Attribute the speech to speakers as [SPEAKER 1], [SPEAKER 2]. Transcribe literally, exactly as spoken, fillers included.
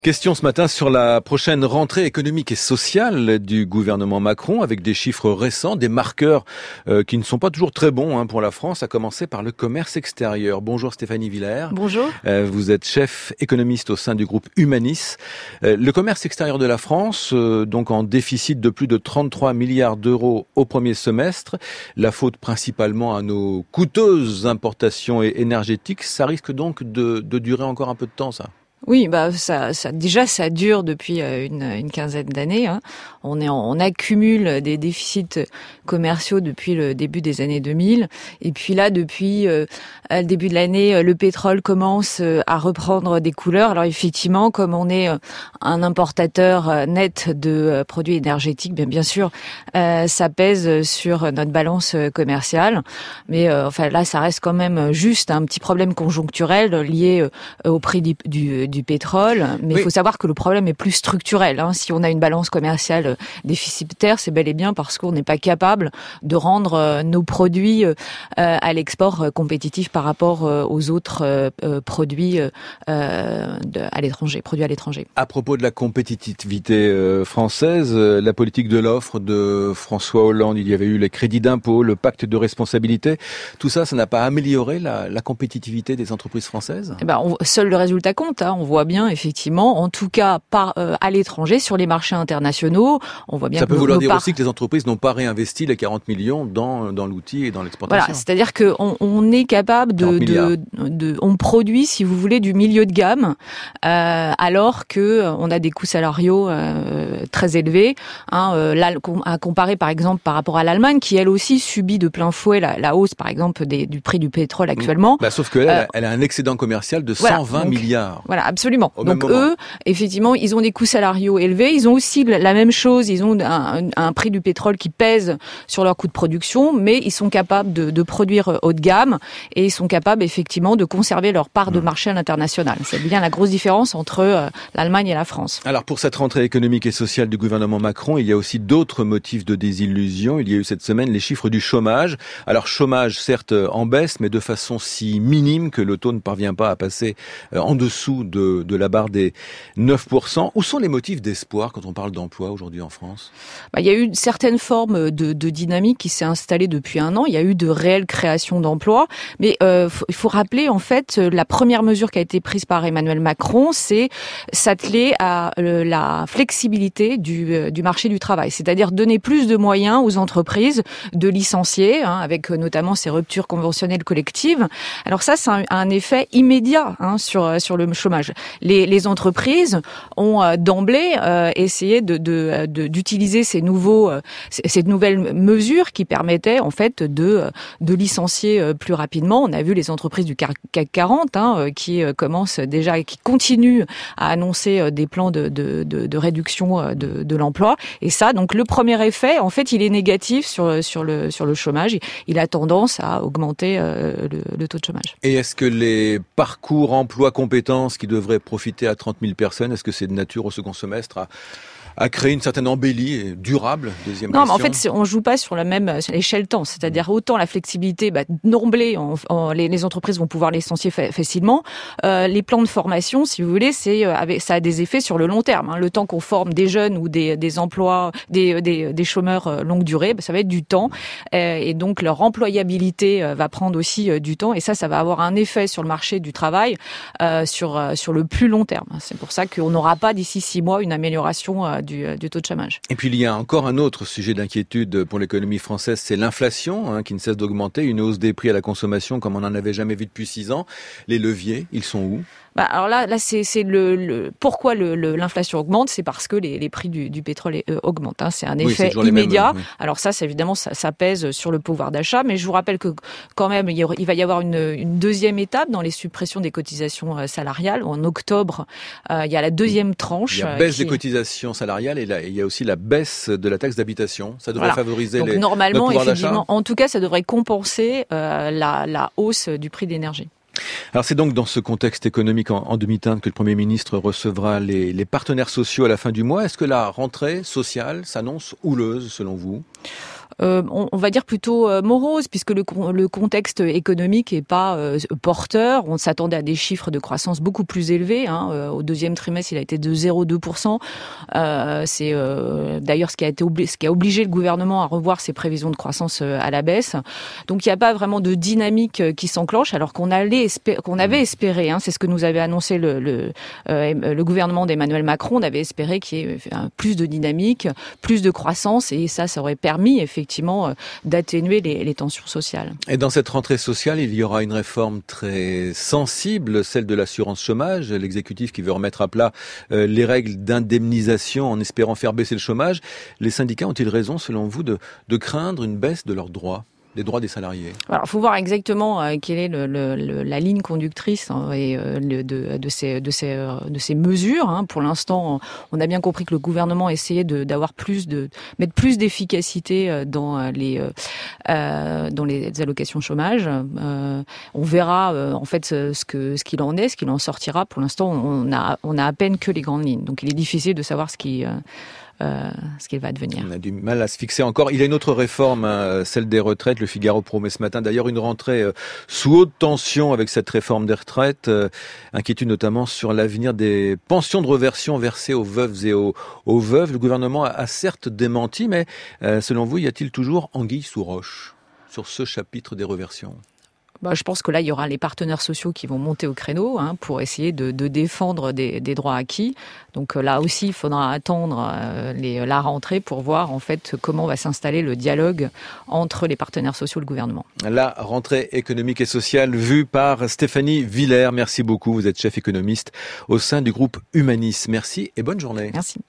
[SPEAKER 1] Question ce matin sur la prochaine rentrée économique et sociale du gouvernement Macron, avec des chiffres récents, des marqueurs euh, qui ne sont pas toujours très bons hein, pour la France, à commencer par le commerce extérieur. Bonjour Stéphanie Villers.
[SPEAKER 2] Bonjour.
[SPEAKER 1] Euh, vous êtes chef économiste au sein du groupe Humanis. Euh, le commerce extérieur de la France, euh, donc en déficit de plus de trente-trois milliards d'euros au premier semestre, la faute principalement à nos coûteuses importations énergétiques, ça risque donc de, de durer encore un peu de temps ça ?
[SPEAKER 2] Oui, bah ça, ça déjà ça dure depuis une, une quinzaine d'années. Hein. On est, on accumule des déficits commerciaux depuis le début des années deux mille, et puis là depuis euh, le début de l'année, le pétrole commence à reprendre des couleurs. Alors effectivement, comme on est un importateur net de produits énergétiques, bien bien sûr, euh, ça pèse sur notre balance commerciale. Mais euh, enfin là, ça reste quand même juste un petit problème conjoncturel lié au prix du, du du pétrole, mais il oui. faut savoir que le problème est plus structurel. Hein. Si on a une balance commerciale déficitaire, c'est bel et bien parce qu'on n'est pas capable de rendre euh, nos produits euh, à l'export euh, compétitifs par rapport euh, aux autres euh, produits euh, de, à l'étranger, produits à l'étranger.
[SPEAKER 1] À propos de la compétitivité euh, française, euh, la politique de l'offre de François Hollande, il y avait eu les crédits d'impôt, le pacte de responsabilité. Tout ça, ça n'a pas amélioré la, la compétitivité des entreprises françaises ?
[SPEAKER 2] Eh ben, on, seul le résultat compte. Hein. On voit bien, effectivement, en tout cas par, euh, à l'étranger, sur les marchés internationaux, on voit bien
[SPEAKER 1] ça
[SPEAKER 2] que
[SPEAKER 1] peut vouloir dire
[SPEAKER 2] par...
[SPEAKER 1] aussi que les entreprises n'ont pas réinvesti les quarante millions dans, dans l'outil et dans l'exportation.
[SPEAKER 2] Voilà, c'est-à-dire qu'on on est capable de, de, de... On produit, si vous voulez, du milieu de gamme, euh, alors que on a des coûts salariaux euh, très élevés. Hein, euh, là, à comparer, par exemple, par rapport à l'Allemagne, qui, elle aussi, subit de plein fouet la, la hausse, par exemple, des, du prix du pétrole actuellement.
[SPEAKER 1] Bah, sauf qu'elle, euh, elle a un excédent commercial de cent vingt
[SPEAKER 2] voilà, donc,
[SPEAKER 1] milliards.
[SPEAKER 2] Voilà, absolument.
[SPEAKER 1] Au
[SPEAKER 2] Donc eux, effectivement, ils ont des coûts salariaux élevés. Ils ont aussi la même chose. Ils ont un, un prix du pétrole qui pèse sur leur coût de production, mais ils sont capables de, de produire haut de gamme et ils sont capables effectivement de conserver leur part de marché à l'international. C'est bien la grosse différence entre euh, l'Allemagne et la France.
[SPEAKER 1] Alors pour cette rentrée économique et sociale du gouvernement Macron, il y a aussi d'autres motifs de désillusion. Il y a eu cette semaine les chiffres du chômage. Alors chômage certes en baisse, mais de façon si minime que le taux ne parvient pas à passer en dessous de, de la barre des neuf pour cent. Où sont les motifs d'espoir quand on parle d'emploi aujourd'hui en France ?
[SPEAKER 2] Bah, il y a eu une certaine forme de, de dynamique qui s'est installée depuis un an. Il y a eu de réelles créations d'emplois. Mais euh, faut, il faut rappeler, en fait, la première mesure qui a été prise par Emmanuel Macron, c'est s'atteler à euh, la flexibilité du, euh, du marché du travail. C'est-à-dire donner plus de moyens aux entreprises de licencier, hein, avec euh, notamment ces ruptures conventionnelles collectives. Alors ça, c'est un, un effet immédiat hein, sur, sur le chômage. Les, les entreprises ont euh, d'emblée euh, essayé de, de, de, d'utiliser ces nouveaux, euh, ces nouvelles mesures qui permettaient en fait de, de licencier euh, plus rapidement. On a vu les entreprises du C A C quarante hein, euh, qui euh, commencent déjà, qui continuent à annoncer euh, des plans de, de, de, de réduction euh, de, de l'emploi. Et ça, donc le premier effet, en fait, il est négatif sur sur le sur le chômage. Il a tendance à augmenter euh, le, le taux de chômage.
[SPEAKER 1] Et est-ce que les parcours emploi compétences qui devraient profiter à trente mille personnes, est-ce que c'est de nature au second semestre à à créer une certaine embellie durable, deuxième
[SPEAKER 2] non,
[SPEAKER 1] question.
[SPEAKER 2] Non, mais en fait, on joue pas sur la même sur l'échelle temps. C'est-à-dire autant la flexibilité, bah, d'emblée, on, on, les, les entreprises vont pouvoir licencier fa- facilement. Euh, les plans de formation, si vous voulez, c'est avec, ça a des effets sur le long terme. Hein. Le temps qu'on forme des jeunes ou des, des emplois, des, des, des chômeurs longue durée, bah, ça va être du temps. Euh, et donc leur employabilité euh, va prendre aussi euh, du temps. Et ça, ça va avoir un effet sur le marché du travail euh, sur euh, sur le plus long terme. C'est pour ça qu'on n'aura pas d'ici six mois une amélioration euh, Du, du taux de chômage.
[SPEAKER 1] Et puis il y a encore un autre sujet d'inquiétude pour l'économie française, c'est l'inflation hein, qui ne cesse d'augmenter, une hausse des prix à la consommation comme on n'en avait jamais vu depuis six ans. Les leviers, ils sont où ?
[SPEAKER 2] Bah alors là, là c'est, c'est le, le pourquoi le, le, l'inflation augmente, c'est parce que les, les prix du, du pétrole euh, augmentent. Hein. C'est un effet oui, c'est immédiat. Mêmes, oui. Alors ça, c'est évidemment, ça, ça pèse sur le pouvoir d'achat. Mais je vous rappelle que quand même, il, y aura, il va y avoir une, une deuxième étape dans les suppressions des cotisations salariales. En octobre, euh, il y a la deuxième tranche.
[SPEAKER 1] Il y a baisse
[SPEAKER 2] qui...
[SPEAKER 1] des cotisations salariales et là, il y a aussi la baisse de la taxe d'habitation. Ça devrait
[SPEAKER 2] voilà.
[SPEAKER 1] favoriser
[SPEAKER 2] Donc,
[SPEAKER 1] les,
[SPEAKER 2] normalement,
[SPEAKER 1] notre pouvoir
[SPEAKER 2] effectivement,
[SPEAKER 1] d'achat.
[SPEAKER 2] En tout cas, ça devrait compenser euh, la, la hausse du prix de l'énergie.
[SPEAKER 1] Alors c'est donc dans ce contexte économique en, en demi-teinte que le Premier ministre recevra les, les partenaires sociaux à la fin du mois. Est-ce que la rentrée sociale s'annonce houleuse selon vous ?
[SPEAKER 2] euh, on, on va dire plutôt euh, morose, puisque le, le contexte économique est pas euh, porteur. On s'attendait à des chiffres de croissance beaucoup plus élevés. Hein. Euh, au deuxième trimestre, il a été de zéro virgule deux pour cent. Euh, c'est euh, d'ailleurs ce qui a été obli- ce qui a obligé le gouvernement à revoir ses prévisions de croissance euh, à la baisse. Donc il n'y a pas vraiment de dynamique euh, qui s'enclenche, alors qu'on allait espé- qu'on avait espéré. Hein, c'est ce que nous avait annoncé le, le, euh, le gouvernement d'Emmanuel Macron. On avait espéré qu'il y ait euh, plus de dynamique, plus de croissance, et ça, ça aurait permis effectivement euh, d'atténuer les, les tensions sociales.
[SPEAKER 1] Et dans cette rentrée sociale, il y aura une réforme très sensible, celle de l'assurance chômage. L'exécutif qui veut remettre à plat euh, les règles d'indemnisation en espérant faire baisser le chômage. Les syndicats ont-ils raison, selon vous, de, de craindre une baisse de leurs droits ? Des droits des salariés.
[SPEAKER 2] Alors, il faut voir exactement euh, quelle est le, le, le, la ligne conductrice hein, et euh, le, de, de, ces, de, ces, euh, de ces mesures. Hein. Pour l'instant, on a bien compris que le gouvernement essayait de, d'avoir plus de mettre plus d'efficacité dans les euh, dans les allocations chômage. Euh, on verra euh, en fait ce que ce qu'il en est, ce qu'il en sortira. Pour l'instant, on a on a à peine que les grandes lignes. Donc, il est difficile de savoir ce qui euh, Euh, ce qu'il va advenir.
[SPEAKER 1] On a du mal à se fixer encore. Il y a une autre réforme, hein, celle des retraites. Le Figaro promet ce matin d'ailleurs une rentrée euh, sous haute tension avec cette réforme des retraites. Euh, inquiétude notamment sur l'avenir des pensions de reversion versées aux veuves et aux, aux veuves. Le gouvernement a, a certes démenti, mais euh, selon vous, y a-t-il toujours anguille sous roche sur ce chapitre des reversions ?
[SPEAKER 2] Bah, je pense que là, il y aura les partenaires sociaux qui vont monter au créneau hein, pour essayer de, de défendre des, des droits acquis. Donc euh, là aussi, il faudra attendre euh, les, la rentrée pour voir en fait comment va s'installer le dialogue entre les partenaires sociaux et le gouvernement.
[SPEAKER 1] La rentrée économique et sociale vue par Stéphanie Villers. Merci beaucoup. Vous êtes chef économiste au sein du groupe Humanis. Merci et bonne journée.
[SPEAKER 2] Merci.